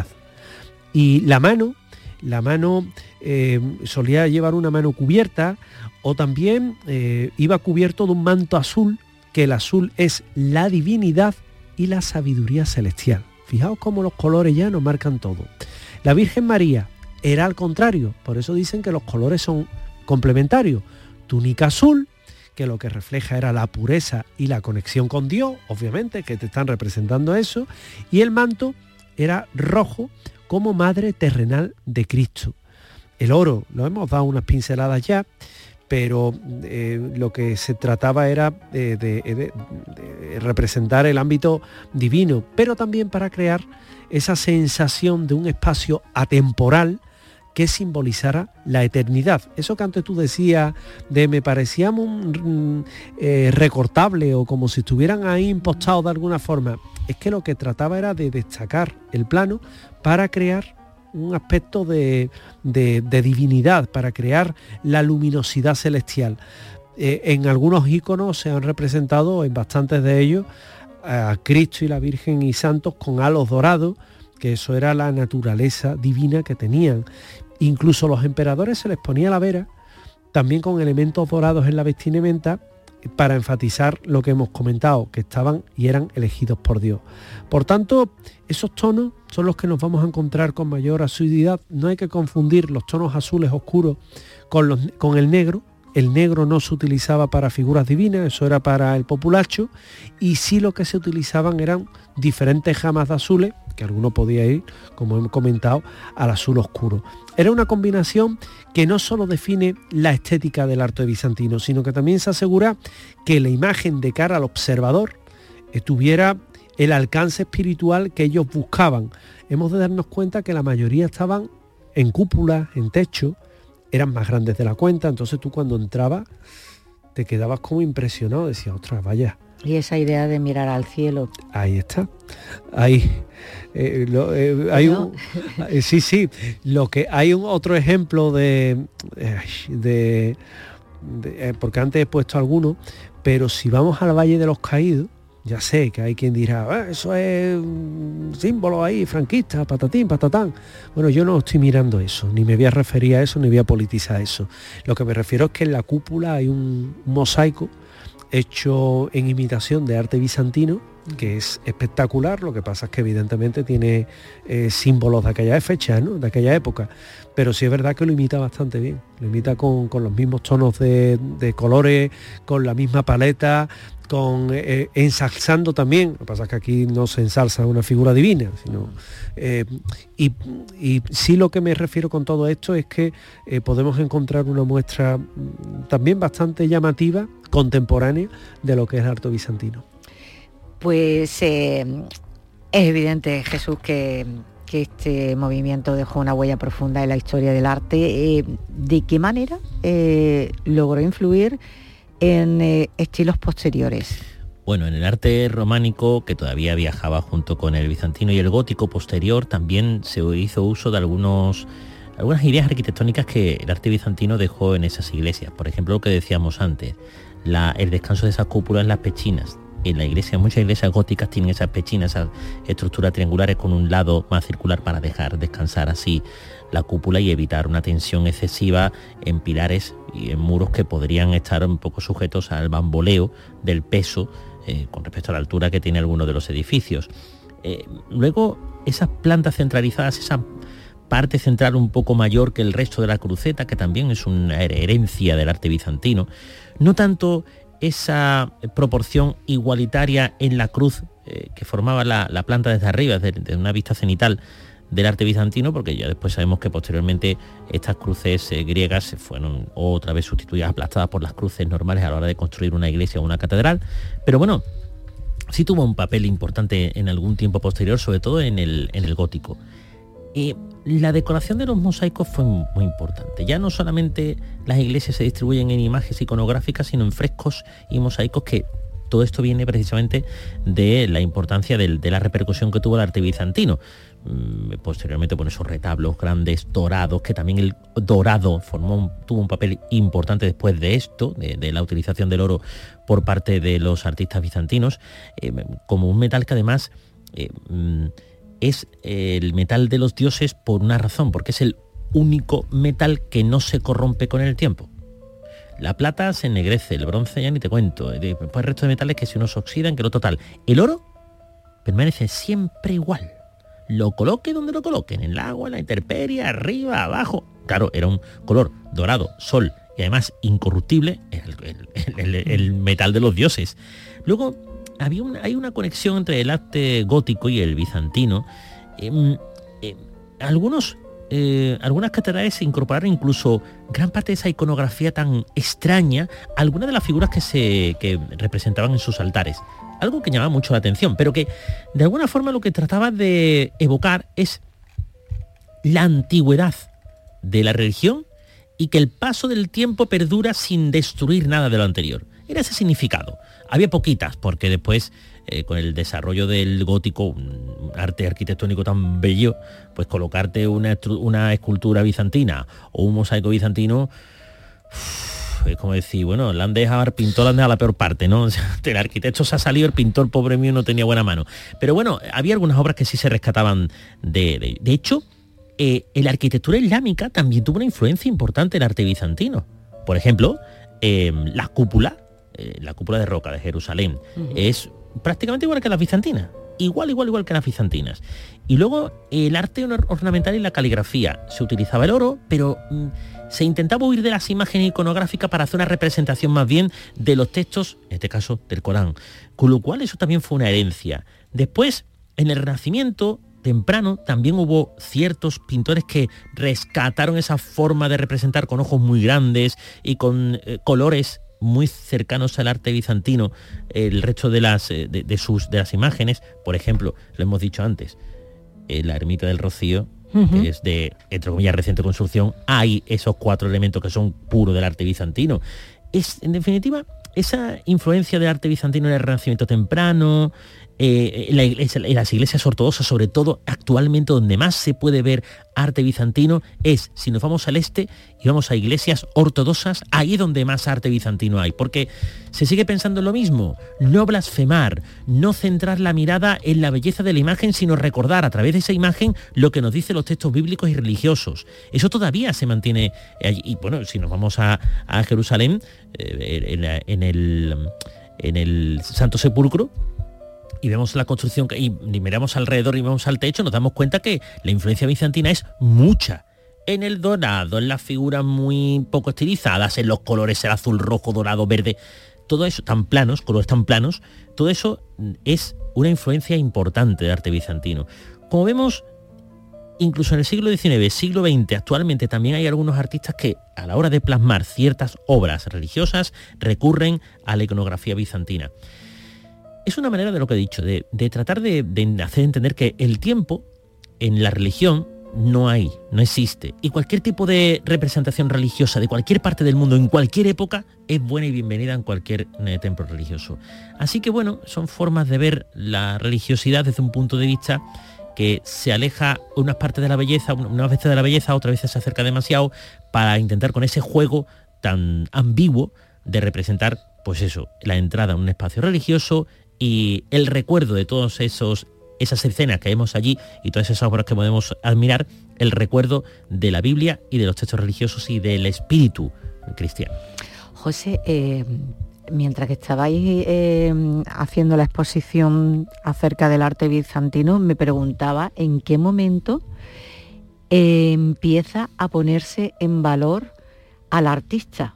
Y la mano, la mano eh, solía llevar una mano cubierta, o también eh, iba cubierto de un manto azul, que el azul es la divinidad y la sabiduría celestial. Fijaos cómo los colores ya nos marcan todo. La Virgen María era al contrario, por eso dicen que los colores son complementarios. Túnica azul, que lo que refleja era la pureza y la conexión con Dios, obviamente, que te están representando eso, y el manto era rojo como madre terrenal de Cristo. El oro, lo hemos dado unas pinceladas ya, pero eh, lo que se trataba era de, de, de, de representar el ámbito divino, pero también para crear esa sensación de un espacio atemporal que simbolizara la eternidad. Eso que antes tú decías de me parecía un, eh, recortable, o como si estuvieran ahí impostados de alguna forma, es que lo que trataba era de destacar el plano para crear un aspecto de, de, de divinidad, para crear la luminosidad celestial. Eh, en algunos íconos se han representado, en bastantes de ellos, a Cristo y la Virgen y santos con halos dorados, que eso era la naturaleza divina que tenían. Incluso los emperadores se les ponía la vera, también con elementos dorados en la vestimenta, para enfatizar lo que hemos comentado, que estaban y eran elegidos por Dios. Por tanto, esos tonos son los que nos vamos a encontrar con mayor asiduidad. No hay que confundir los tonos azules oscuros con, los, con el negro. El negro no se utilizaba para figuras divinas, eso era para el populacho, y sí lo que se utilizaban eran diferentes gamas de azules, que alguno podía ir, como hemos comentado, al azul oscuro. Era una combinación que no solo define la estética del arte bizantino, sino que también se asegura que la imagen de cara al observador tuviera el alcance espiritual que ellos buscaban. Hemos de darnos cuenta que la mayoría estaban en cúpulas, en techo, eran más grandes de la cuenta, entonces tú cuando entrabas te quedabas como impresionado, decías, ostras, vaya. Y esa idea de mirar al cielo. Ahí está. Ahí eh, lo, eh, hay un eh, sí, sí. Lo que hay un otro ejemplo de, eh, de, de eh, porque antes he puesto algunos, pero si vamos al Valle de los Caídos, ya sé que hay quien dirá, ah, eso es un símbolo ahí, franquista, patatín, patatán. Bueno, yo no estoy mirando eso, ni me voy a referir a eso, ni voy a politizar eso. Lo que me refiero es que en la cúpula hay un mosaico hecho en imitación de arte bizantino, que es espectacular. Lo que pasa es que evidentemente tiene eh, símbolos de aquella fecha, ¿no? De aquella época, pero sí es verdad que lo imita bastante bien, lo imita con, con los mismos tonos de, de colores, con la misma paleta, con eh, ensalzando también. Lo que pasa es que aquí no se ensalza una figura divina, sino eh, y, y sí, lo que me refiero con todo esto es que eh, podemos encontrar una muestra también bastante llamativa, contemporánea, de lo que es el arte bizantino. Pues eh, es evidente, Jesús, que, que este movimiento dejó una huella profunda en la historia del arte. Eh, ¿De qué manera eh, logró influir en eh, estilos posteriores? Bueno, en el arte románico, que todavía viajaba junto con el bizantino y el gótico posterior, también se hizo uso de algunos, algunas ideas arquitectónicas que el arte bizantino dejó en esas iglesias. Por ejemplo, lo que decíamos antes, la, el descanso de esas cúpulas en las pechinas. En la iglesia, muchas iglesias góticas tienen esas pechinas, esas estructuras triangulares con un lado más circular para dejar descansar así la cúpula y evitar una tensión excesiva en pilares y en muros que podrían estar un poco sujetos al bamboleo del peso eh, con respecto a la altura que tiene alguno de los edificios. Eh, luego, esas plantas centralizadas, esa parte central un poco mayor que el resto de la cruceta, que también es una herencia del arte bizantino, no tanto esa proporción igualitaria en la cruz eh, que formaba la, la planta desde arriba, desde, desde una vista cenital del arte bizantino, porque ya después sabemos que posteriormente estas cruces eh, griegas fueron otra vez sustituidas, aplastadas por las cruces normales a la hora de construir una iglesia o una catedral, pero bueno, sí tuvo un papel importante en algún tiempo posterior, sobre todo en el, en el gótico. Eh, la decoración de los mosaicos fue muy importante. Ya no solamente las iglesias se distribuyen en imágenes iconográficas, sino en frescos y mosaicos, que todo esto viene precisamente de la importancia de, de la repercusión que tuvo el arte bizantino. Mm, posteriormente, por esos retablos grandes dorados, que también el dorado formó un, tuvo un papel importante después de esto, de, de la utilización del oro por parte de los artistas bizantinos, eh, como un metal que además Eh, mm, es el metal de los dioses por una razón, porque es el único metal que no se corrompe con el tiempo. La plata se ennegrece, el bronce ya ni te cuento, después el resto de metales que si uno se oxidan, que lo total. El oro permanece siempre igual. Lo coloque donde lo coloquen, en el agua, en la intemperie, arriba, abajo. Claro, era un color dorado, sol, y además incorruptible, el, el, el, el metal de los dioses. Luego, Había una, hay una conexión entre el arte gótico y el bizantino. Eh, eh, algunos, eh, algunas catedrales incorporaron incluso gran parte de esa iconografía tan extraña, algunas de las figuras que se que representaban en sus altares. Algo que llamaba mucho la atención, pero que de alguna forma lo que trataba de evocar es la antigüedad de la religión y que el paso del tiempo perdura sin destruir nada de lo anterior. Era ese significado. Había poquitas, porque después, eh, con el desarrollo del gótico, un arte arquitectónico tan bello, pues colocarte una, una escultura bizantina o un mosaico bizantino, uff, es como decir, bueno, la han dejado al pintor, la han dejado a la peor parte, ¿no? O sea, el arquitecto se ha salido, el pintor, pobre mío, no tenía buena mano. Pero bueno, había algunas obras que sí se rescataban de... De, de hecho, eh, la arquitectura islámica también tuvo una influencia importante en el arte bizantino. Por ejemplo, eh, la cúpula, la cúpula de roca de Jerusalén, uh-huh. es prácticamente igual que las bizantinas, igual, igual, igual que las bizantinas. Y luego el arte ornamental y la caligrafía. Se utilizaba el oro, pero mm, se intentaba huir de las imágenes iconográficas para hacer una representación más bien de los textos, en este caso del Corán, con lo cual eso también fue una herencia. Después, en el Renacimiento temprano, también hubo ciertos pintores que rescataron esa forma de representar con ojos muy grandes y con eh, colores muy cercanos al arte bizantino, el resto de las de, de sus de las imágenes. Por ejemplo, lo hemos dicho antes, eh, la ermita del Rocío, uh-huh. que es de, entre comillas, reciente construcción. Hay esos cuatro elementos que son puros del arte bizantino. Es, en definitiva, esa influencia del arte bizantino en el Renacimiento temprano, eh, en, la iglesia, en las iglesias ortodoxas, sobre todo actualmente donde más se puede ver arte bizantino, es, si nos vamos al este y vamos a iglesias ortodoxas, ahí es donde más arte bizantino hay, porque se sigue pensando en lo mismo, no blasfemar, no centrar la mirada en la belleza de la imagen, sino recordar a través de esa imagen lo que nos dicen los textos bíblicos y religiosos. Eso todavía se mantiene allí. Y bueno, si nos vamos a, a Jerusalén, eh, en, en, el, en el Santo Sepulcro, y vemos la construcción y miramos alrededor y vemos al techo, nos damos cuenta que la influencia bizantina es mucha. En el dorado, en las figuras muy poco estilizadas, en los colores, el azul, rojo, dorado, verde, todo eso, tan planos, colores tan planos, todo eso es una influencia importante del arte bizantino. Como vemos, incluso en el siglo diecinueve, siglo veinte, actualmente también hay algunos artistas que a la hora de plasmar ciertas obras religiosas recurren a la iconografía bizantina. Es una manera de lo que he dicho, de, de tratar de, de hacer entender que el tiempo en la religión no hay, no existe. Y cualquier tipo de representación religiosa de cualquier parte del mundo, en cualquier época, es buena y bienvenida en cualquier eh, templo religioso. Así que bueno, son formas de ver la religiosidad desde un punto de vista que se aleja unas partes de la belleza, unas veces de la belleza, otras veces se acerca demasiado, para intentar con ese juego tan ambiguo de representar, pues eso, la entrada a un espacio religioso y el recuerdo de todos esos esas escenas que vemos allí y todas esas obras que podemos admirar, el recuerdo de la Biblia y de los textos religiosos y del espíritu cristiano. José, eh, mientras que estabais eh, haciendo la exposición acerca del arte bizantino, me preguntaba en qué momento eh, empieza a ponerse en valor al artista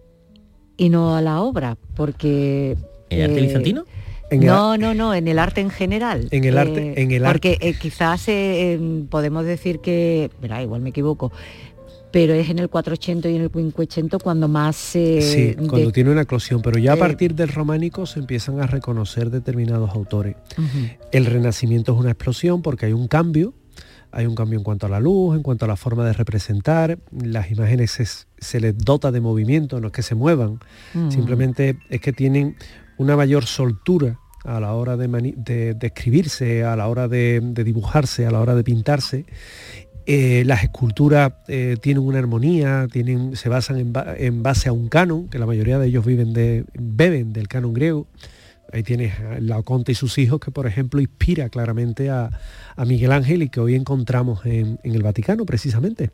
y no a la obra, porque... ¿El arte eh, bizantino? No, no, no, en el arte en general. En el arte, eh, en el porque arte. Eh, quizás eh, podemos decir que, verá, igual me equivoco, pero es en el cuatrocientos y en el quinientos cuando más... Eh, sí, cuando de, tiene una eclosión, pero ya a eh, partir del románico se empiezan a reconocer determinados autores. Uh-huh. El Renacimiento es una explosión porque hay un cambio, hay un cambio en cuanto a la luz, en cuanto a la forma de representar, las imágenes se, se les dota de movimiento, no es que se muevan, uh-huh. simplemente es que tienen una mayor soltura a la hora de, mani- de, de escribirse, a la hora de, de dibujarse, a la hora de pintarse. Eh, las esculturas eh, tienen una armonía, tienen, se basan en, ba- en base a un canon, que la mayoría de ellos viven de, beben del canon griego. Ahí tienes a Laoconte y sus hijos, que por ejemplo inspira claramente a, a Miguel Ángel y que hoy encontramos en, en el Vaticano precisamente.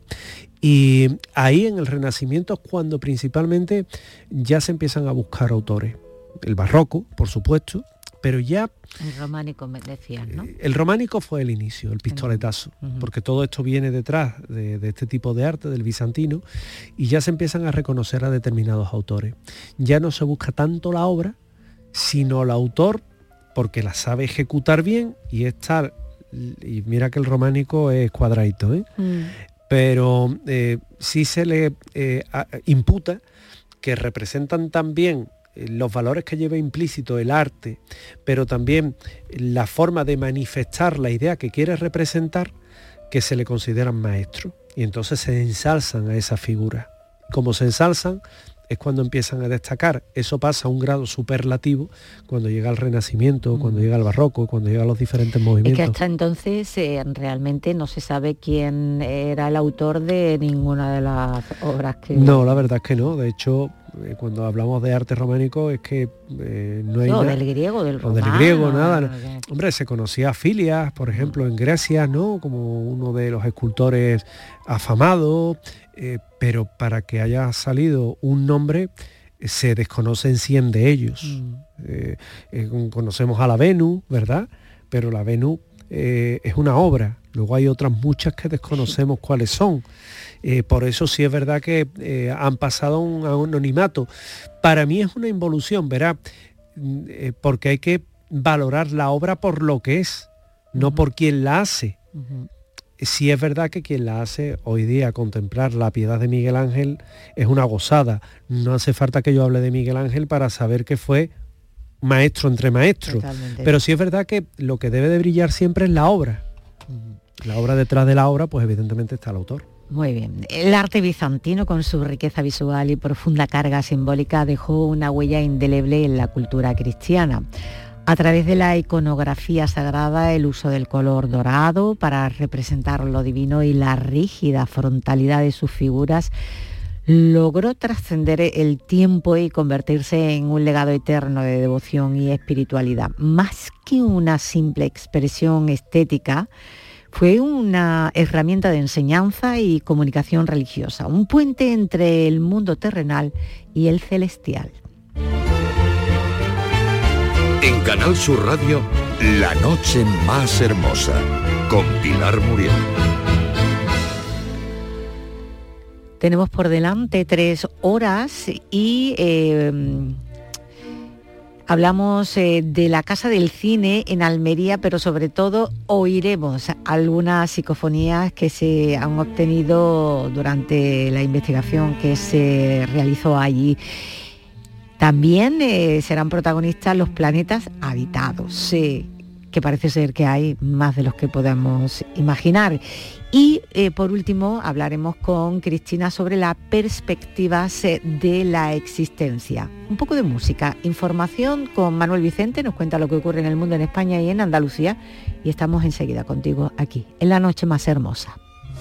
Y ahí en el Renacimiento es cuando principalmente ya se empiezan a buscar autores. El barroco, por supuesto, pero ya... El románico me decías, ¿no? El románico fue el inicio, el pistoletazo, uh-huh. porque todo esto viene detrás de, de este tipo de arte, del bizantino, y ya se empiezan a reconocer a determinados autores. Ya no se busca tanto la obra, sino el autor, porque la sabe ejecutar bien y estar... Y mira que el románico es cuadradito, ¿eh? Mm. Pero eh, sí se le eh, a, imputa que representan también los valores que lleva implícito el arte, pero también la forma de manifestar la idea que quiere representar, que se le consideran maestros. Y entonces se ensalzan a esa figura. Como se ensalzan, es cuando empiezan a destacar. Eso pasa a un grado superlativo cuando llega el Renacimiento, mm. cuando llega el Barroco, cuando llegan los diferentes movimientos. Es que hasta entonces eh, realmente no se sabe quién era el autor de ninguna de las obras que... No, la verdad es que no. De hecho, eh, cuando hablamos de arte románico es que eh, no hay... No, nada, del griego, del romano. O del griego, nada. No, no. no. Hombre, se conocía a Filias, por ejemplo, en Grecia, ¿no? Como uno de los escultores afamados. Eh, pero para que haya salido un nombre eh, se desconocen cien de ellos. Mm. Eh, eh, conocemos a la Venus, ¿verdad? Pero la Venus eh, es una obra. Luego hay otras muchas que desconocemos cuáles son. Eh, por eso sí es verdad que eh, han pasado a un, a un anonimato. Para mí es una involución, ¿verdad? Eh, porque hay que valorar la obra por lo que es, no uh-huh. por quien la hace. Uh-huh. Sí es verdad que quien la hace hoy día, contemplar la piedad de Miguel Ángel es una gozada. No hace falta que yo hable de Miguel Ángel para saber que fue maestro entre maestros. Totalmente. Pero sí es verdad que lo que debe de brillar siempre es la obra. La obra detrás de la obra, pues evidentemente está el autor. Muy bien. El arte bizantino, con su riqueza visual y profunda carga simbólica, dejó una huella indeleble en la cultura cristiana. A través de la iconografía sagrada, el uso del color dorado para representar lo divino y la rígida frontalidad de sus figuras, logró trascender el tiempo y convertirse en un legado eterno de devoción y espiritualidad. Más que una simple expresión estética, fue una herramienta de enseñanza y comunicación religiosa, un puente entre el mundo terrenal y el celestial. En Canal Sur Radio, La noche más hermosa, con Pilar Muriel. Tenemos por delante tres horas y eh, hablamos eh, de la Casa del Cine en Almería, pero sobre todo oiremos algunas psicofonías que se han obtenido durante la investigación que se realizó allí. También eh, serán protagonistas los planetas habitados. Eh, que parece ser que hay más de los que podamos imaginar. Y eh, por último hablaremos con Cristina sobre las perspectivas de la existencia. Un poco de música, información con Manuel Vicente, nos cuenta lo que ocurre en el mundo, en España y en Andalucía, y estamos enseguida contigo aquí, en La Noche Más Hermosa.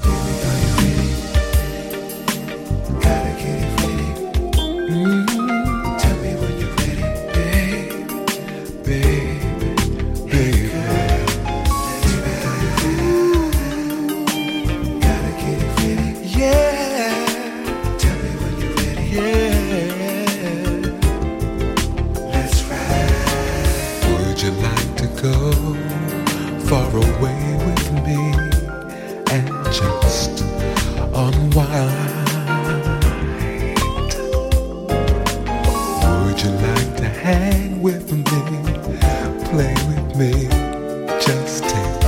Far away with me and just unwind. Would you like to hang with me, play with me, just take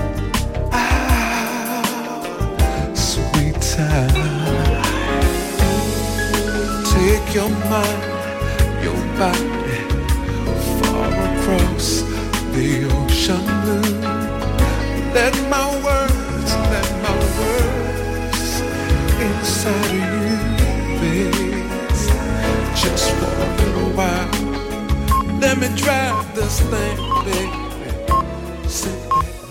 our sweet time. Take your mind, your body far across the ocean blue. Let my words, let my words inside of you, babe. Just for a little while, let me drive this thing, baby. Sit back.